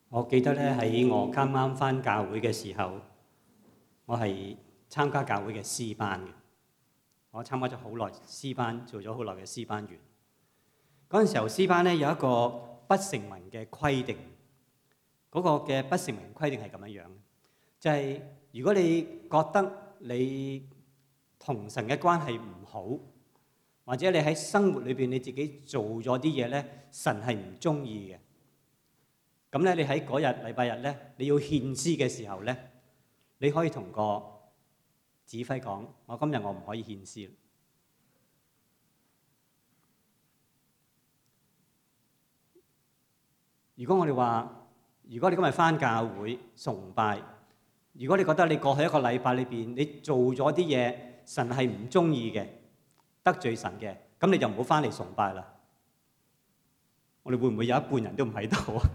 我記得咧喺我啱啱返教會嘅時候，我係參加教會嘅詩班嘅。我參加咗好耐詩班，做咗好耐嘅詩班員。嗰陣時候詩班咧有一個不成文嘅規定，嗰個嘅不成文規定係咁樣樣，就係如果你覺得你同神嘅關係唔好，或者你喺生活裏邊你自己做咗啲嘢咧，神係唔中意嘅。咁咧，你喺嗰日禮拜日咧，你要獻詩嘅時候咧，你可以同個指揮講：我今日我唔可以獻詩。如果我哋話，如果你今日返教會崇拜，如果你覺得你過去一個禮拜裏邊你做咗啲嘢，神係唔中意嘅，得罪神嘅，咁你就唔好返嚟崇拜啦。我哋會唔會有一半人都唔喺度啊？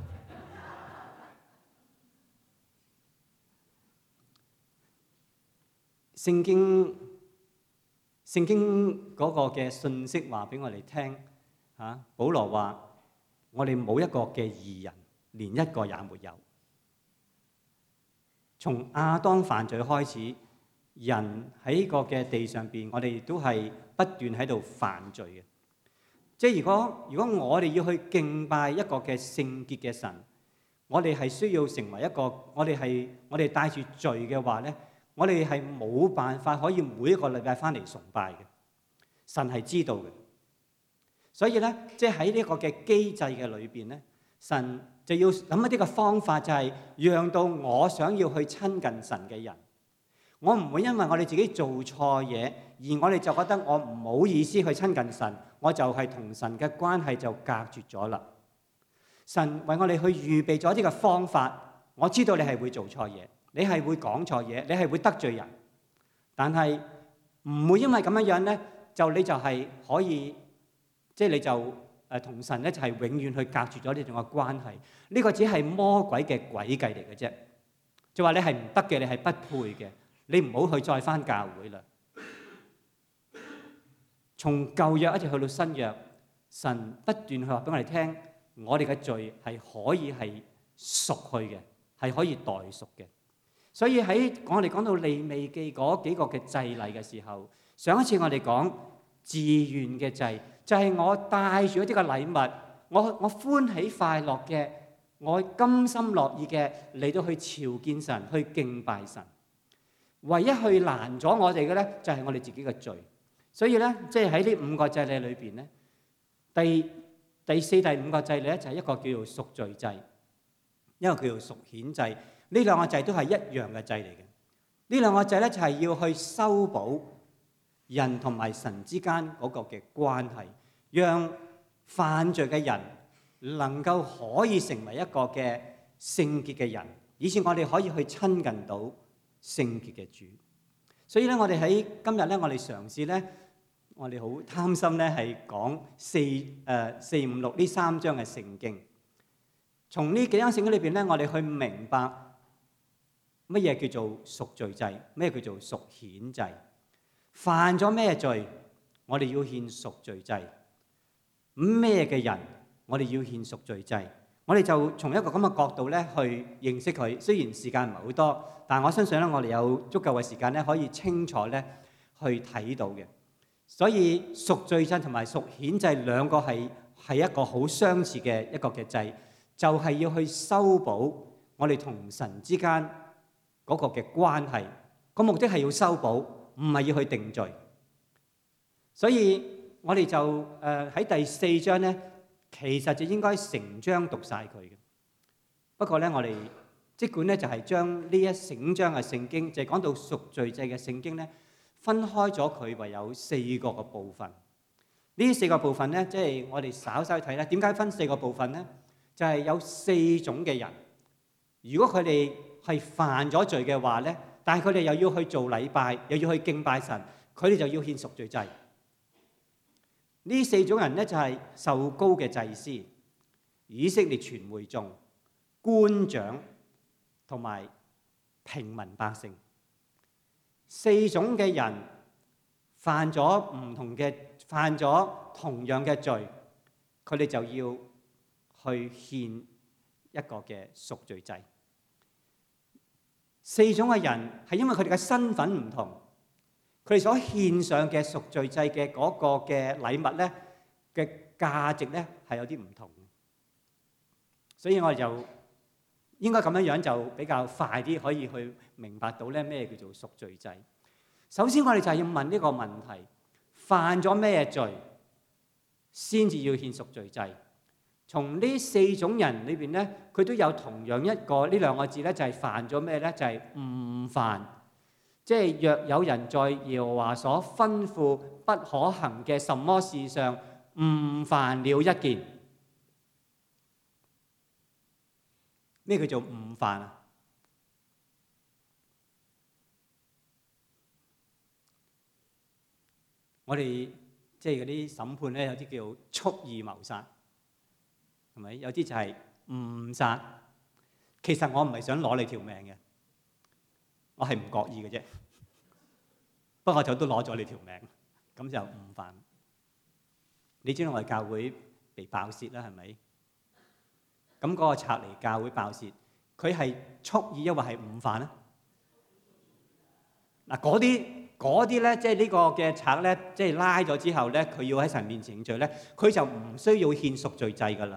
聖經嗰個嘅信息話俾我哋聽嚇，保羅話：我哋冇一個嘅義人，連一個也沒有。從亞當犯罪開始，人喺個嘅地上邊，我哋都係不斷喺度犯罪嘅。即係如果我哋要去敬拜一個嘅聖潔嘅神，我哋係需要成為一個我哋帶住罪嘅話咧。我哋係冇辦法可以每一個禮拜返嚟崇拜嘅，神係知道嘅。所以咧，即係喺呢個嘅機制嘅裏邊咧，神就要諗一啲嘅方法，就係讓到我想要去親近神嘅人，我唔會因為我哋自己做錯嘢，而我哋就覺得我唔好意思去親近神，我就係同神嘅關係就隔絕咗啦。神為我哋去預備咗一啲嘅方法，我知道你係會做錯嘢。你係會講錯嘢，你係會得罪人，但係唔會因為咁樣樣咧，你就係可以，即係你就同神咧就係永遠去隔絕咗呢種嘅關係。呢個只係魔鬼嘅詭計嚟嘅啫，就話你係唔得嘅，你係不配嘅，你唔好去再返教會啦。從舊約一直去到新約，神不斷去話俾我哋聽，我哋嘅罪係可以係贖去嘅，係可以代贖嘅。所以喺我哋講到利未記嗰幾個嘅祭禮嘅時候，上一次我哋講自願嘅祭，就係我帶住一啲嘅禮物，我歡喜快樂嘅，我甘心樂意嘅嚟到去朝見神，去敬拜神。唯一去攔咗我哋嘅咧，就係我哋自己嘅罪。所以咧，即係喺呢五個祭禮裏邊咧，第四、第五個祭禮咧，就係一個叫做贖罪祭，一個叫做贖愆祭。呢兩個祭都係一樣嘅祭嚟嘅。呢兩個祭咧就係要去修補人同埋神之間嗰個嘅關係，讓犯罪嘅人能夠可以成為一個嘅聖潔嘅人，以致我哋可以去親近到聖潔嘅主。所以咧，我哋喺今日咧，我哋嘗試咧，我哋好貪心咧，係講四五六呢三章嘅聖經。從呢幾章聖經裏邊咧，我哋去明白乜嘢叫做贖罪祭，咩叫做贖愆祭？犯咗咩罪，我哋要獻贖罪祭。咩嘅人，我哋要獻贖罪祭。我哋就從一個咁嘅角度咧去認識佢。雖然時間唔係好多，但係我相信咧，我哋有足夠嘅時間咧，可以清楚咧去睇到嘅。所以贖罪祭同埋贖愆祭兩個係一個好相似嘅一個嘅祭，就係要去修補我哋同神之間嗰個嘅關係，個目的係要修補，唔係要去定罪。所以我哋就喺第四章咧，其實就應該成章讀晒佢嘅。不過咧，我哋即管咧就係將呢一整章嘅聖經，就係講到贖罪祭嘅聖經咧，分開咗佢為有四個嘅部分。呢四個部分咧，即係我哋稍稍睇咧，點解分四個部分咧？就係有四種嘅人，如果佢哋係犯咗罪嘅話咧，但係佢哋又要去做禮拜，又要去敬拜神，佢哋就要獻贖罪祭。呢四種人咧就係受膏嘅祭司、以色列全會眾、官長同埋平民百姓。四種嘅人犯咗同樣嘅罪，佢哋就要去獻一個嘅贖罪祭。四種嘅人係因為佢哋嘅身份唔同，佢哋所獻上嘅贖罪祭嘅嗰個嘅禮物咧嘅價值咧係有啲唔同，所以我哋就應該咁樣就比較快啲可以去明白到咧咩叫做贖罪祭。首先我哋就係要問呢個問題：犯咗咩罪先至要獻贖罪祭？從呢四種人裏邊咧，佢都有同樣一個呢兩個字咧，就係犯咗咩咧？就係誤犯。即係若有人在耶和華所吩咐不可行嘅什麼事上誤犯了一件，咩叫做誤犯啊？我哋即係嗰啲審判咧，有啲叫蓄意謀殺，係咪？有啲就係誤殺。其實我唔係想攞你條命嘅，我係唔覺意嘅啫。不過我就都攞咗你條命，咁就誤犯。你知道我哋教會被爆竊啦，係咪？咁嗰個賊嚟教會爆竊，佢係蓄意抑或係誤犯咧？嗱，嗰啲咧，即係呢個嘅賊咧，即係拉咗之後咧，佢要喺神面前認罪咧，佢就唔需要獻贖罪祭噶啦。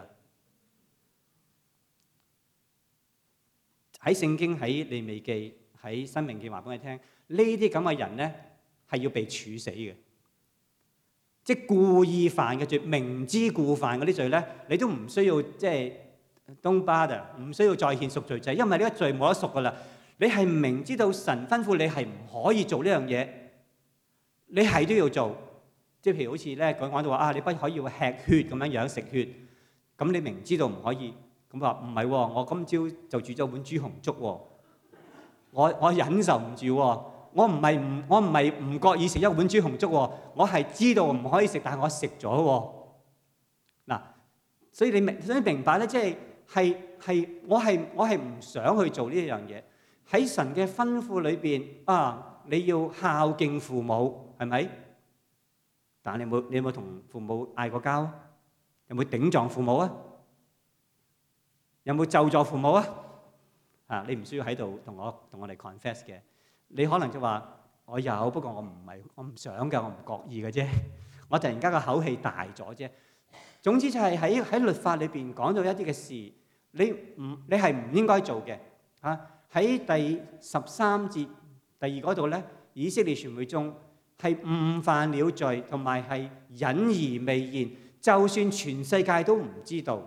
喺聖經、喺利未記、喺申命記話俾你聽，呢啲咁嘅人咧係要被處死嘅，即係故意犯嘅罪，明知故犯嗰啲罪咧，你都唔需要即係 don't bother，唔需要再獻贖罪祭，因為呢個罪冇得贖噶啦。你係明知道神吩咐你係唔可以做呢樣嘢，你係都要做。即係譬如好似咧講到話啊，你不可以吃血咁樣食血，咁你明知道唔可以，咁話唔係喎，我今朝就煮咗碗豬紅粥喎，我忍受唔住喎，我唔係唔覺意食一碗豬紅粥喎，我係知道唔可以食，但係我食咗喎。嗱，所以你明白咧，即係我係唔想去做呢一樣嘢。喺神嘅吩咐裏邊啊，你要孝敬父母，係咪？但係你有冇同父母嗌過交？有冇頂撞父母啊？有冇咒詛父母啊？啊，你唔需要喺度同我哋 confess 嘅。你可能就話我有，不過我唔想㗎，我唔覺意嘅啫。我突然間個口氣大咗啫。總之就係喺律法裏邊講到一啲嘅事，你係唔應該做嘅啊。喺第13節第二嗰度咧，以色列全會眾係誤犯了罪，同埋係隱而未現，就算全世界都唔知道，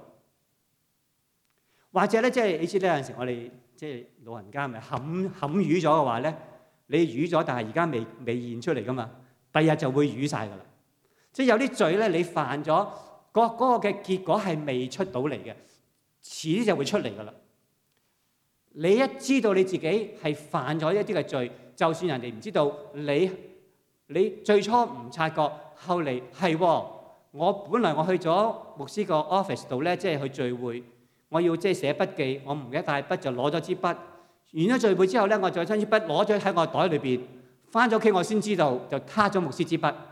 或者咧，即係你知呢，有陣時我哋即係老人家咪冚瘀咗嘅話咧，你瘀咗，但係而家未現出嚟噶嘛，第日就會瘀晒噶啦。即係有啲罪咧，你犯咗嗰個嘅結果係未出到嚟嘅，遲啲就會出嚟噶啦。你一知道你自己係犯咗一啲嘅罪，就算人哋唔知道，你最初唔察覺，後嚟係我本來我去咗牧師個 office 度咧，即係去聚會，我要即係寫筆記，我唔記得帶筆就攞咗支筆，完咗聚會之後咧，我再將支筆攞咗喺我袋裏邊，翻咗屋企我先知道就撻咗牧師支筆。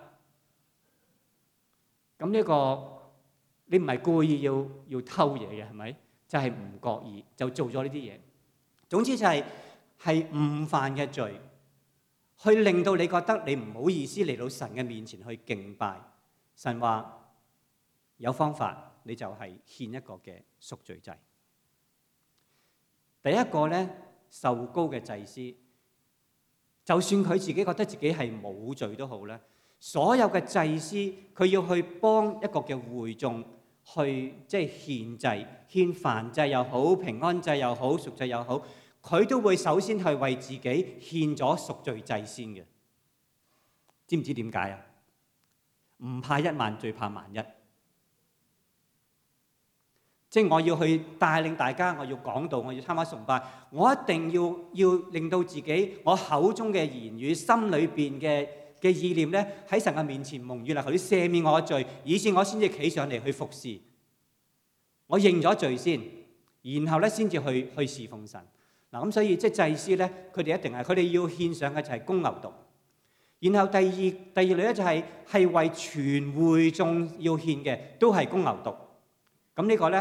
咁呢個你唔係故意要偷嘢嘅，係咪？就係唔覺意就做咗呢啲嘢。總之就係誤犯嘅罪，去令到你覺得你唔好意思嚟到神嘅面前去敬拜。神話有方法，你就係獻一個嘅贖罪祭。第一個咧，受膏嘅祭司，就算佢自己覺得自己係冇罪都好咧，所有嘅祭司佢要去幫一個嘅會眾去即係獻祭，獻燔祭又好，平安祭又好，贖祭又好，佢都會首先去為自己獻咗贖罪祭先嘅。知唔知點解啊？唔怕一萬，最怕萬一。即係我要去帶領大家，我要講道，我要參加崇拜，我一定要令到自己我口中嘅言語、心裏邊嘅意念咧，喺神嘅面前蒙悅納，求佢赦免我嘅罪，以致我先至企上嚟去服侍。我認咗罪先，然後咧先至去侍奉神。嗱，咁所以即係祭司咧，佢哋一定係佢哋要獻上嘅就係公牛犢。然後第二類咧就係為全會眾要獻嘅，都係公牛犢。咁呢個咧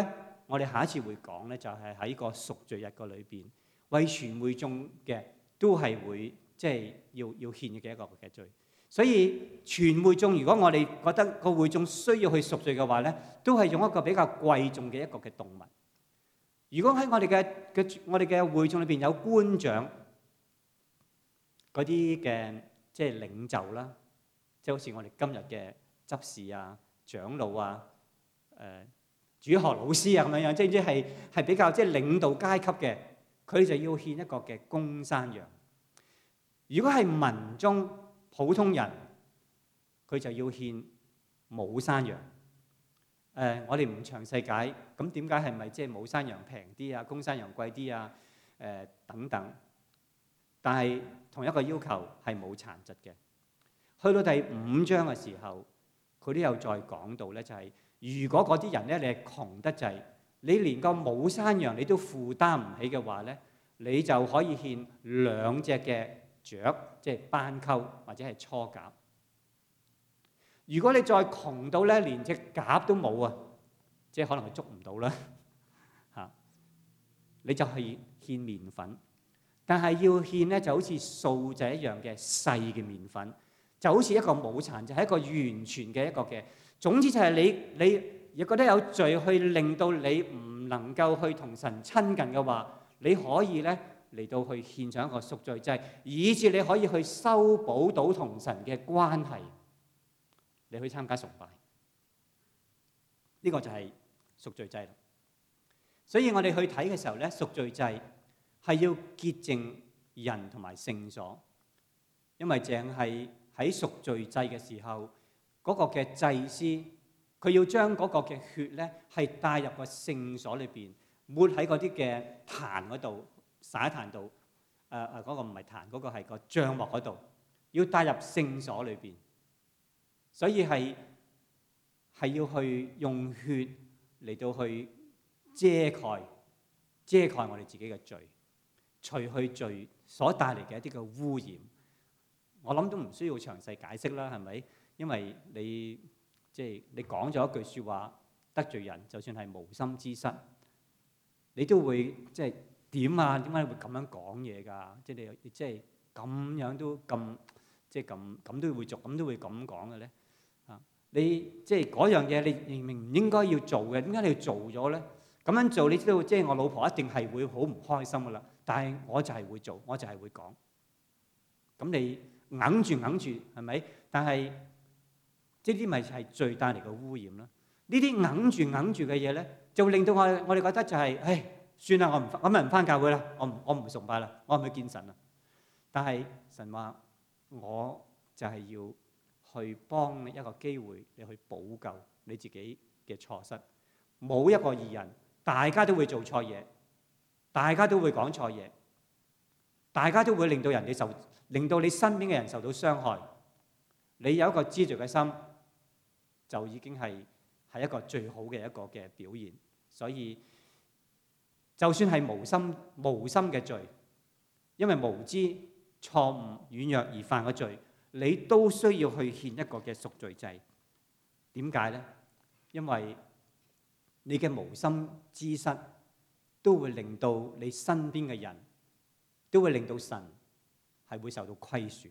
我哋下一次會講咧，就係喺個贖罪日個裏邊，為全會眾嘅都係會即係要獻嘅一個嘅罪。所以全會眾，如果我哋覺得個會眾需要去贖罪嘅話咧，都係用一個比較貴重嘅一個嘅動物。如果喺我哋嘅會眾裏邊有官長嗰啲嘅即係領袖啦，即係好似我哋今日嘅執事啊、長老啊、主學老師啊咁樣樣，即係比較即係領導階級嘅，佢就要獻一個嘅公山羊。如果係民眾普通人，佢就要獻母山羊。我哋唔詳細解，咁點解係咪即係母山羊平啲啊，公山羊貴啲啊？等等。但係同一個要求係冇殘疾嘅。去到第5章嘅時候，佢都有再講到咧，就係如果嗰啲人咧，你係窮得滯，你連個母山羊你都負擔唔起嘅話咧，你就可以獻2隻嘅雀，即係斑鳩或者係雛鴿。如果你再窮到咧，連隻鴿都冇啊，即係可能佢捉唔到啦嚇，你就係獻麵粉。但係要獻咧，就好似素祭一樣嘅細嘅麵粉，就好似一個冇殘疾，係一個完全嘅一個嘅。總之就係你亦覺得有罪去令到你唔能夠去同神親近嘅話，你可以咧嚟到去獻上一個贖罪祭，以致你可以去修補到同神嘅關係。你去參加崇拜，呢個就係贖罪祭啦。所以我哋去睇嘅時候咧，贖罪祭係要潔淨人同埋聖所，因為淨係喺贖罪祭嘅時候，嗰個嘅祭司佢要將嗰個嘅血咧係帶入個聖所裏邊，抹喺嗰啲嘅壇嗰度，撒喺壇度。嗰個唔係壇，嗰個係個帳幕嗰度，要帶入聖所裏邊。所以係要去用血嚟到去遮蓋我哋自己嘅罪，除去罪所帶嚟嘅一啲嘅污染。我諗都唔需要詳細解釋啦，係咪？因為你講咗一句説話得罪人，就算係無心之失，你都會即係點啊？點解會咁樣講嘢㗎？即係你即係咁樣都咁即係咁都會做，咁都會咁講嘅咧？你即係嗰樣嘢，你明明唔應該要做嘅，點解你要做咗咧？咁樣做，你知道即係我老婆一定係會好唔開心噶啦。但係我就係會做，我就係會講。咁你硬住係咪？但係即係啲咪係罪帶嚟嘅污染啦。呢啲硬住嘅嘢咧，就令到我哋覺得就係，唉，算啦，我咪唔返教會啦，我唔崇拜啦，我唔去見神啦。但係神話我就係要去幫你一個機會，你去補救你自己嘅錯失。冇一個義人，大家都會做錯嘢，大家都會講錯嘢，大家都會令到你身邊嘅人受到傷害。你有一個知罪嘅心，就已經係一個最好嘅一個嘅表現。所以就算係無心嘅罪，因為無知、錯誤、軟弱而犯嘅罪，你都需要去獻一個嘅贖罪祭。點解呢？因為你嘅無心之失都會令到你身邊嘅人，都會令到神係會受到虧損。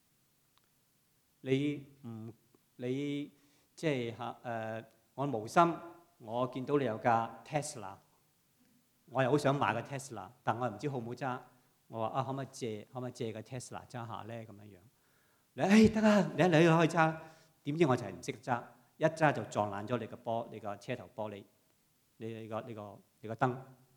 你即係我無心，我見到你有架 Tesla， 我又好想買個 Tesla， 但我又唔知好唔好揸。我話可唔可以借個 Tesla 揸下咧？咁樣樣。你得啦，你可以揸。點知我就係唔識揸，一揸就撞爛咗你個車頭玻璃，你個燈。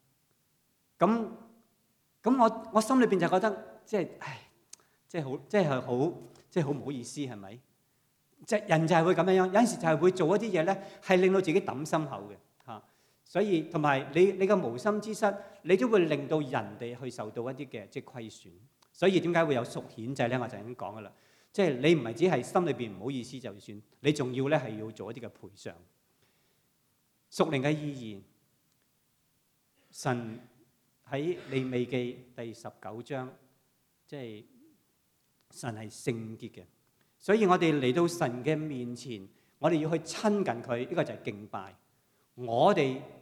咁我心裏邊就覺得即係好唔好意思，係咪？即係人就係會咁樣樣，有陣時就係會做一啲嘢咧，係令到自己揼心口嘅嚇。所以同埋你個無心之失，你都會令到人哋去受到一啲嘅即係虧損。所以點解會有贖愆祭咧？我就已經講噶啦。即係你唔係只係心裏邊唔好意思就算，你仲要咧係要做一啲嘅賠償。屬靈嘅意義，神喺利未記第19章，即係神係聖潔嘅，所以我哋嚟到神嘅面前，我哋要去親近佢，呢個就係敬拜。我哋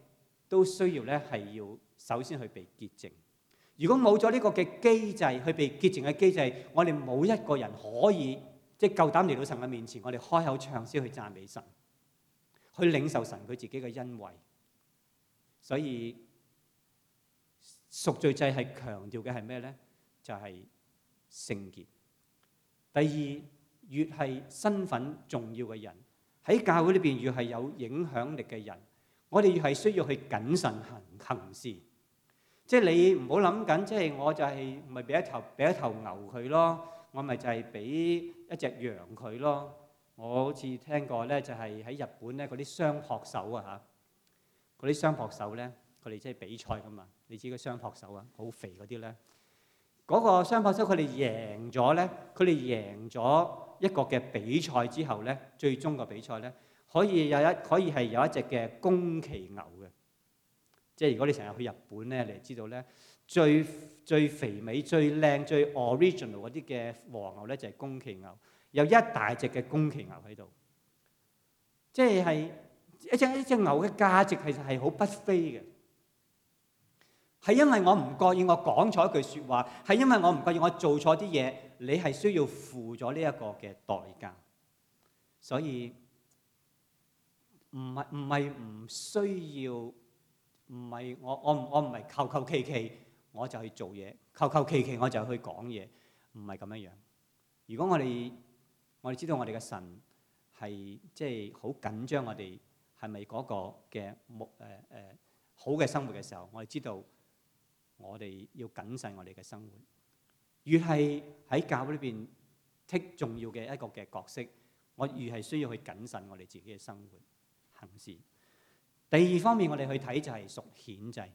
都需要咧係要首先去被潔淨。如果冇咗呢個嘅機制，去被潔淨嘅機制，我哋冇一個人可以即係夠膽嚟到神嘅面前，我哋開口唱詩去讚美神，去領受神佢自己嘅恩惠。所以贖罪祭係強調嘅係咩咧？就係聖潔。第二，越係身份重要嘅人，喺教會裏邊越係有影響力嘅人，我哋越係需要去謹慎行事。即係你唔好諗緊，即係我就係咪俾一頭牛佢咯？我咪就係俾一隻羊佢咯？我好似聽過咧，就係喺日本咧嗰啲雙撲手啊嚇，嗰啲雙撲手咧，佢哋即係比賽噶嘛。你知個雙撲手啊，好肥嗰啲咧，嗰個雙撲手佢哋贏咗咧，佢哋贏咗一個嘅比賽之後咧，最終個比賽咧可以係有一隻嘅宮崎牛嘅。即係如果你成日去日本咧，你就知道咧，最肥美、最靚、最 original 嗰啲嘅和牛咧就係宮崎牛，有一大隻嘅宮崎牛喺度。即係一隻牛嘅價值其實係好不菲嘅，係因為我唔覺意我講錯一句説話，係因為我唔覺意我做錯啲嘢，你係需要付咗呢一個嘅代價。所以唔係唔需要。唔係我唔係求其我就去做嘢，求其我就去講嘢，唔係咁樣樣。如果我哋知道我哋嘅神係即係好緊張我哋係咪嗰個嘅好嘅生活嘅時候，我哋知道我哋要謹慎我哋嘅生活。越係喺教會裏邊剔重要嘅一個嘅角色，我越係需要去謹慎我哋自己嘅生活行事。第二方面，我哋去睇就係贖愆祭。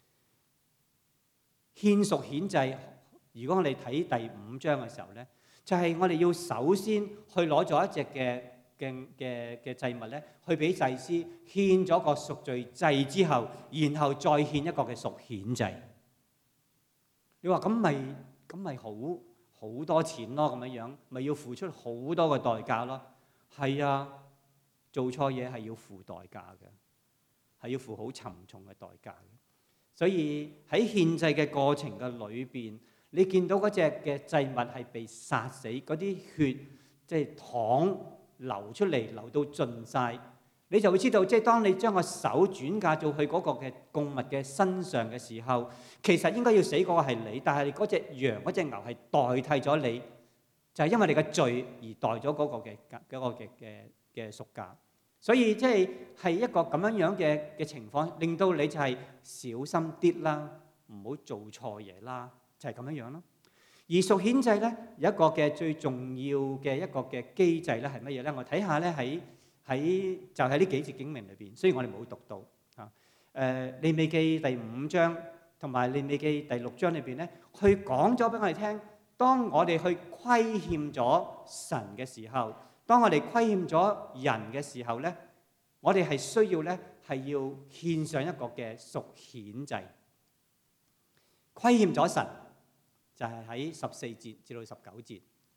獻贖愆祭，如果我哋睇第5章嘅時候咧，就係我哋要首先去攞咗一隻嘅祭物咧，去俾祭司獻咗個贖罪祭之後，然後再獻一個嘅贖愆祭。你話咁咪好多錢咯，咁樣咪要付出好多嘅代價咯？係啊，做錯嘢係要付代價嘅。係要付好沉重嘅代價嘅，所以喺獻祭嘅過程嘅裏邊，你見到嗰隻嘅祭物係被殺死，嗰啲血即係淌流出嚟，流到盡晒，你就會知道，即係當你將個手轉嫁到去嗰個嘅供物嘅身上嘅時候，其實應該要死嗰個係你，但係嗰隻羊、嗰隻牛係代替咗你，就係因為你嘅罪而代咗嗰個嘅贖價。所以即係一個咁樣嘅情況，令到你就係小心啲啦，唔好做錯嘢啦，就係咁樣咯。而贖愆祭咧有一個嘅最重要嘅一個嘅機制咧係乜嘢咧？我睇下咧喺就喺呢幾節經文裏邊，雖然我哋冇讀到啊。利未記第5章同埋利未記第6章裏邊咧，佢講咗俾我哋聽，當我哋去虧欠咗神嘅時候。當我哋虧欠咗人嘅時候咧，我哋係需要咧係要獻上一個嘅贖愆祭。虧欠咗神就係喺14節至到19節。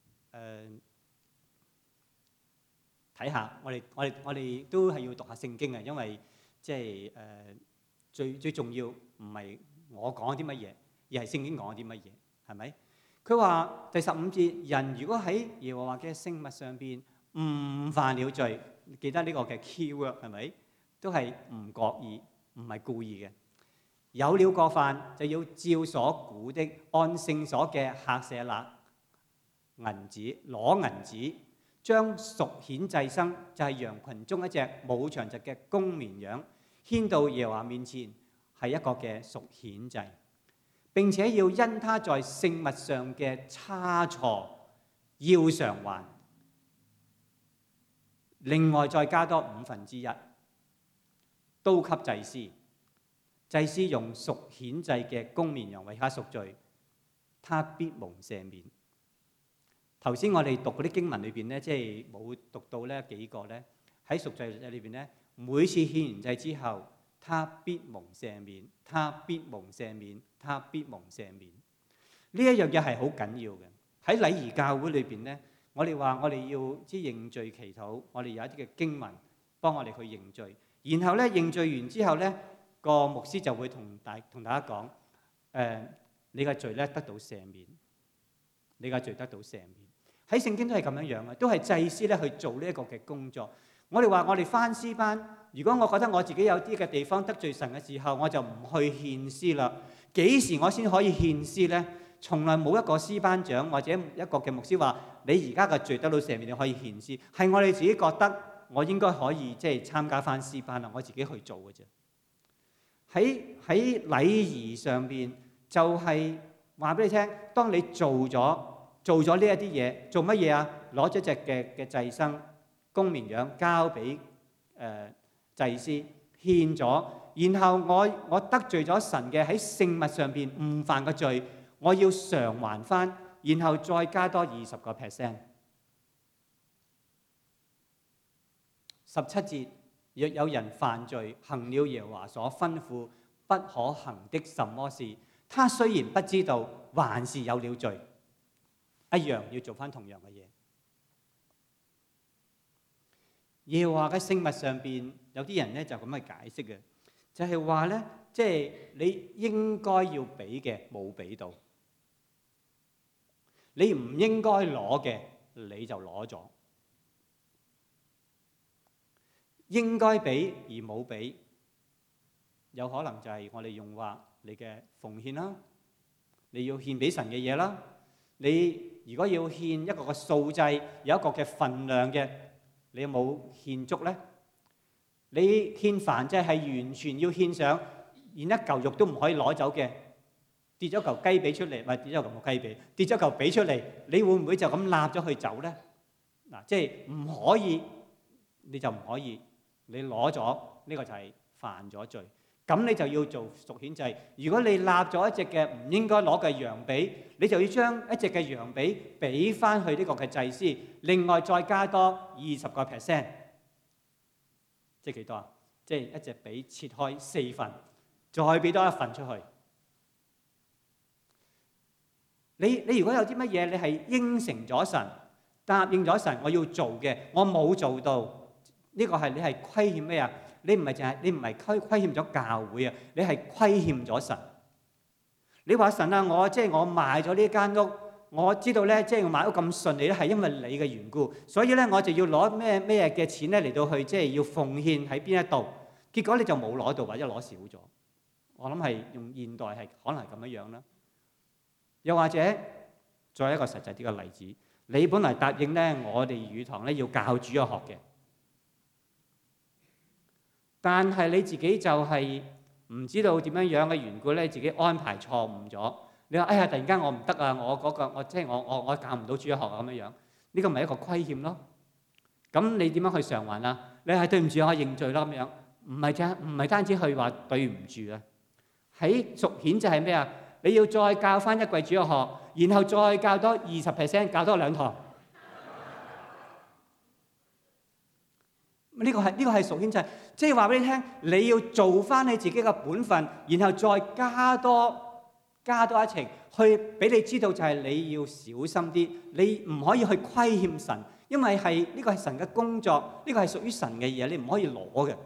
睇下我哋都係要讀下聖經嘅，因為即係最重要唔係我講啲乜嘢，而係聖經講啲乜嘢，係咪？佢話第15節，人如果喺耶和華嘅聖物上邊誤犯了罪，記得呢個嘅 keyword 係咪？都係唔覺意，唔係故意嘅。有了過犯，就要照所估的，按聖所嘅客舍勒銀子攞銀子，將贖愆祭牲，就係羊群中一隻冇長疾嘅公綿羊，牽到耶和華面前，係一個嘅贖愆祭。並且要因他在聖物上嘅差錯，要償還。另外再加多1/5，都給祭司。祭司用贖愆祭嘅公綿羊為他贖罪，他必蒙赦免。頭先我哋讀嗰啲經文裏邊咧，即係冇讀到咧幾個咧，喺贖罪祭裏邊咧，每次獻完祭之後，他必蒙赦免，他必蒙赦免，他必蒙赦免。呢一樣嘢係好緊要嘅。喺禮儀教會裏邊咧。我哋話我哋要知認罪祈禱，我哋有一啲嘅經文幫我哋去認罪，然後咧認罪完之後咧，嗰個牧師就會同大家講，你嘅罪咧得到赦免，你嘅罪得到赦免。喺聖經都係咁樣樣嘅，都係祭司咧去做呢一個嘅工作。我哋話我哋返詩班，如果我覺得我自己有啲嘅地方得罪神嘅時候，我就唔去獻詩啦。幾時我先可以獻詩呢？從來冇一個詩班長或者一個嘅牧師話你而家嘅罪得到赦免，你可以獻詩。係我哋自己覺得我應該可以即係參加返詩班啦，我自己去做嘅啫。喺禮儀上邊就係話俾你聽，當你做咗呢一啲嘢，做乜嘢啊？攞咗隻嘅祭牲公綿羊交俾祭司獻咗，然後我得罪咗神嘅喺聖物上邊誤犯嘅罪，我要償還翻，然後再加多20%。17節，若有人犯罪，行了耶和華所吩咐不可行的什麼事，他雖然不知道，還是有了罪，一樣要做翻同樣嘅嘢。耶和華嘅聖物上邊有啲人咧就咁去解釋嘅，就係話咧，即係你應該要俾嘅冇俾到，你唔應該攞嘅你就攞咗，應該俾而冇俾，有可能就係我哋用話你嘅奉獻啦，你要獻俾神嘅嘢啦。你如果要獻一個嘅素祭，有一個嘅份量嘅，你有冇獻足咧？你獻燔祭係完全要獻上，連一嚿肉都唔可以攞走嘅。跌咗嚿雞髀出嚟，唔係跌咗嚿冇雞髀，跌咗嚿髀出嚟，你會唔會就咁立咗去走咧？嗱，即係唔可以，你就唔可以。你攞咗呢個就係犯咗罪，咁你就要做贖愆祭。如果你立咗一隻嘅唔應該攞嘅羊髀，你就要將一隻嘅羊髀俾翻去呢個嘅祭司，另外再加多20%，即係幾多啊？即係一隻髀切開4份，再俾多1份出去。你如果有啲乜嘢，你係應承咗神，答應咗神我要做嘅，我冇做到。呢個係你係虧欠咩啊？你唔係虧欠咗教會啊，你係虧欠咗神。你話神啊，我賣咗呢間屋，我知道咧，即係我買屋咁順利咧，係因為你嘅緣故，所以咧我就要攞咩嘅錢咧嚟到去即係要奉獻喺邊一度。結果你就冇攞到或者攞少咗。我諗係用現代係可能係咁樣樣啦。又或者再一個實際啲嘅例子，你本來答應咧我哋語堂咧要教主日學嘅。但係你自己就係唔知道點樣樣嘅緣故咧，自己安排錯誤咗。你話哎呀，突然間我唔得啊，我教唔到主日學啊咁樣樣，呢個咪一個虧欠咯。咁你點樣去償還啊？你係對唔住我認罪啦咁樣，唔係單止去話對唔住啊。喺贖愆就係咩啊？你要再教翻一季主日學，然後再教多20%，教多2堂。呢個係贖愆祭，即係話俾你聽，你要做翻你自己嘅本分，然後再加多一程，去俾你知道就係你要小心啲，你唔可以去虧欠神，因為呢個係神嘅工作，呢個係屬於神嘅嘢，你唔可以攞嘅。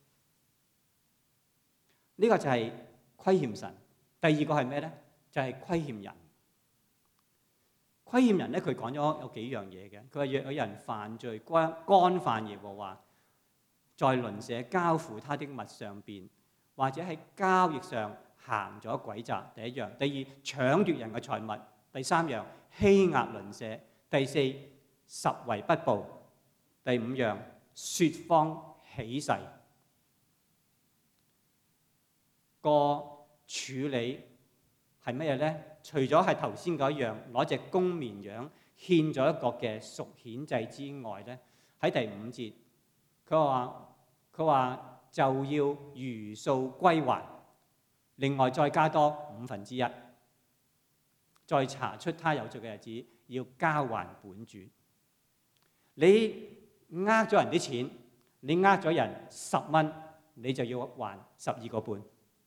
呢個就係虧欠神。第二個係咩咧？就係虧欠人。虧欠人咧，佢講咗有幾樣嘢嘅。佢話若有人犯罪，干犯耶和華，在鄰舍交付他的物上邊，或者喺交易上行咗詭詐，第一樣；第二，搶奪人嘅財物；第三樣，欺壓鄰舍；第四，實為不報；第五樣，説謊起誓。個處理係乜嘢咧？除咗係頭先嗰一樣攞隻公綿羊獻咗一個嘅贖愆祭之外咧，喺第5節佢話就要如數歸還，另外再加多1/5，再查出他有罪嘅日子，要交還本主。你呃咗人啲錢，你呃咗人10蚊，你就要還12個半。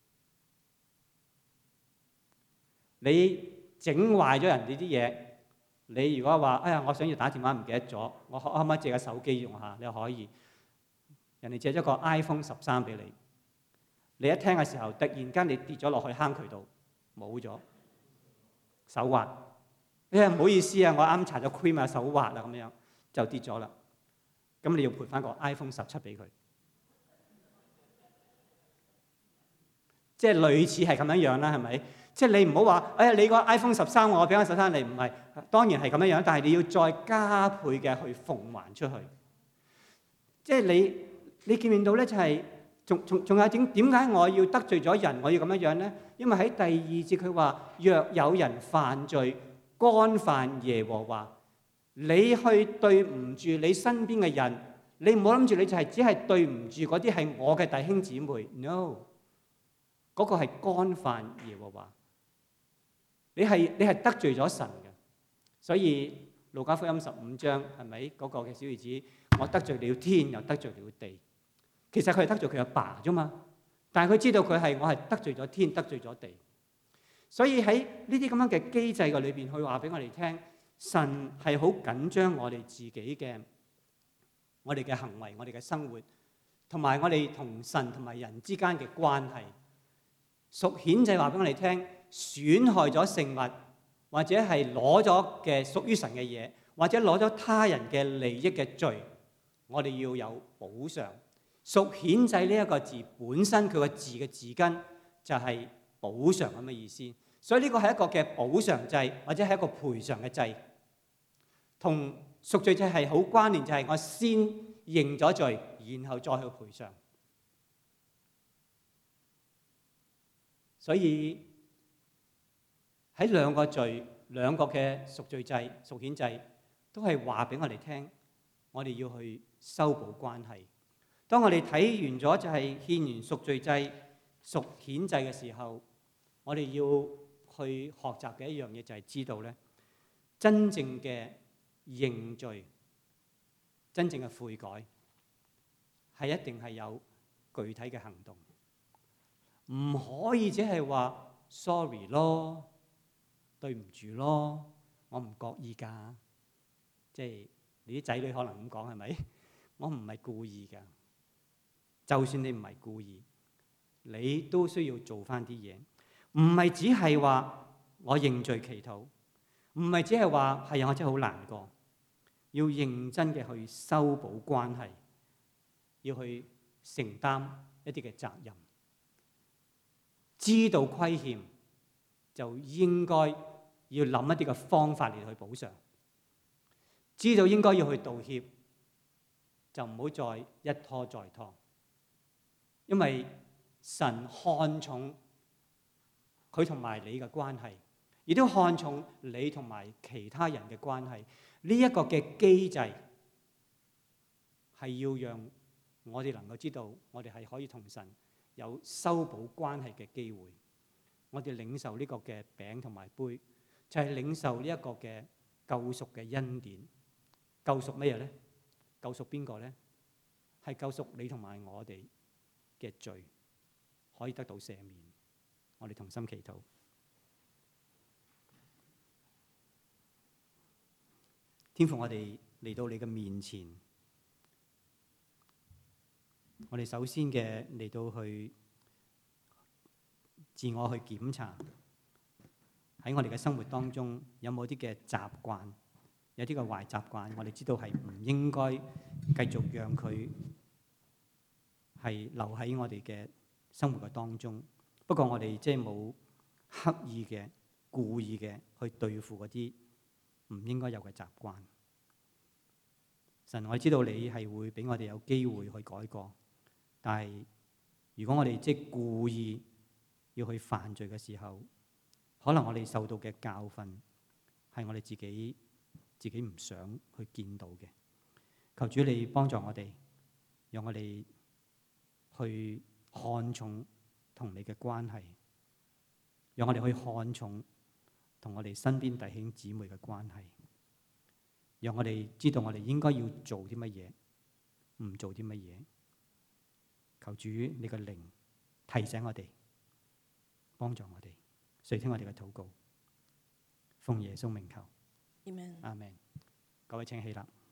你整壞咗人哋啲嘢，你如果話哎呀我想要打電話唔記得咗，我可唔可以借個手機用下？你可以。人哋借咗個 iPhone 13俾你， 你一聽嘅時候，突然間你跌咗落去坑渠度，冇咗手滑。唔好意思啊，我啱搽咗 cream 啊，手滑啊，咁樣就跌咗啦。咁你要賠翻個 iPhone 17俾佢，即係類似係咁樣樣啦，係咪？即係你唔好話，哎呀，你個 iPhone 13我俾翻13你，唔係，當然係咁樣樣，但係你要再加倍嘅去奉還出去。即係你見唔見到咧？就係仲有點解我要得罪咗人，我要咁樣樣咧？因為喺第2節佢話：若有人犯罪，干犯耶和華，你去對唔住你身邊嘅人，你唔好諗住你就係只係對唔住嗰啲係我嘅弟兄姊妹。No， 嗰個係干犯耶和華。你係得罪咗神嘅。所以路加福音15章係咪嗰個嘅小兒子？我得罪了天，又得罪了地。其實佢係得罪佢阿爸啫嘛。但係佢知道我係得罪咗天，得罪咗地。所以喺呢啲咁樣嘅機制嘅裏邊，佢話俾我哋聽，神係好緊張我哋自己嘅我哋嘅行為、我哋嘅生活，同埋我哋同神同埋人之間嘅關係。屬顯就係話俾我哋聽，損害咗聖物，或者係攞咗嘅屬於神嘅嘢，或者攞咗他人嘅利益嘅罪，我哋要有補償。屬顯制呢一個字本身佢個字嘅字根就係補償咁嘅意思，所以呢個係一個嘅補償制，或者係一個賠償嘅制，同贖罪制係好關聯，就係我先認咗罪，然後再去賠償。所以喺兩個罪、兩個嘅贖罪制、贖愆制，都係話俾我哋聽，我哋要去修補關係。當我哋睇完咗就係獻完贖罪制、贖愆制嘅時候，我哋要去學習嘅一樣嘢就係知道咧，真正嘅認罪、真正嘅悔改，係一定係有具體嘅行動，唔可以只係話 sorry 咯、對唔住咯，我唔覺意㗎。即係你啲仔女可能咁講係咪？我唔係故意㗎。就算你唔係故意，你都需要做翻啲嘢，唔係只係話我認罪祈禱，唔係只係話係啊，我真係好難過，要認真嘅去修補關係，要去承擔一啲嘅責任，知道虧欠就應該要諗一啲嘅方法嚟去補償，知道應該要去道歉，就唔好再一拖再拖。因為神看重佢同埋你嘅關係，亦都看重你同埋其他人嘅關係。呢一個嘅機制係要讓我哋能夠知道，我哋係可以同神有修補關係嘅機會。我哋領受呢個嘅餅同埋杯，就係領受呢一個嘅救贖嘅恩典。救贖乜嘢咧？救贖邊個咧？係救贖你同埋我哋嘅罪可以得到赦免。我哋同心祈禱。天父，我哋嚟到你嘅面前，我哋首先嘅嚟到去自我去檢查，喺我哋嘅生活當中有冇啲嘅習慣，有啲嘅壞習慣，我哋知道係唔應該繼續讓佢係留喺我哋嘅生活嘅當中。不過我哋即係冇刻意嘅、故意嘅去對付嗰啲唔應該有嘅習慣。神，我知道你係會俾我哋有機會去改過，但係如果我哋即係故意要去犯罪嘅時候，可能我哋受到嘅教訓係我哋自己唔想去見到嘅。求主你幫助我哋，讓我哋去看重同你嘅關係，讓我哋去看重同我哋身邊弟兄姊妹嘅關係，讓我哋知道我哋應該要做啲乜嘢，唔做啲乜嘢。求主你嘅靈提醒我哋，幫助我哋，垂聽我哋嘅禱告，奉耶穌名求，阿們。各位請起立。